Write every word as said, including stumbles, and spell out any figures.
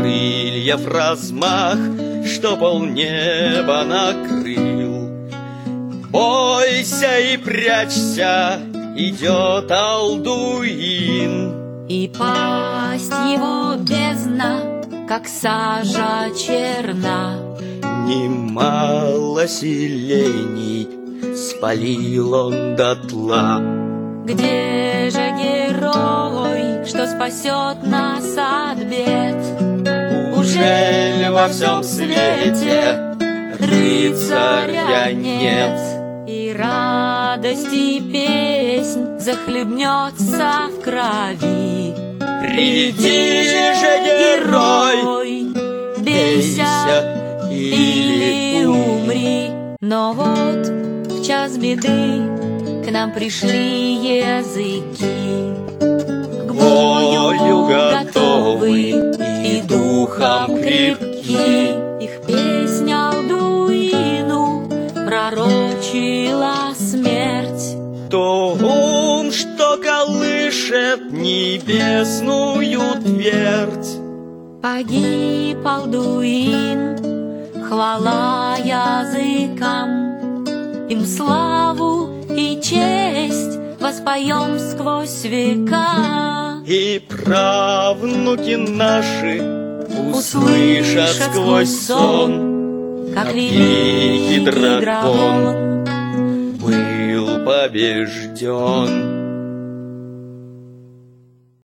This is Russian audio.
крыльев размах, что полнеба накрыл. Бойся и прячься, идет Алдуин. И пасть его бездна, как сажа черна. Немало селений спалил он дотла. Где же герой, что спасет нас от бед? Ужель во всем свете рыцаря нет? И радость и песнь захлебнется в крови. Приди же, герой, бейся или умри. Но вот в час беды к нам пришли языки, к бою готовы и духом крепки. Их песня Алдуину пророчила смерть. То он, что колышет небесную твердь. Погиб Алдуин, хвала языкам, им славу и честь воспоем сквозь века. И правнуки наши услышат Услышат сквозь сон, как как великий великий дракон дракон был побежден.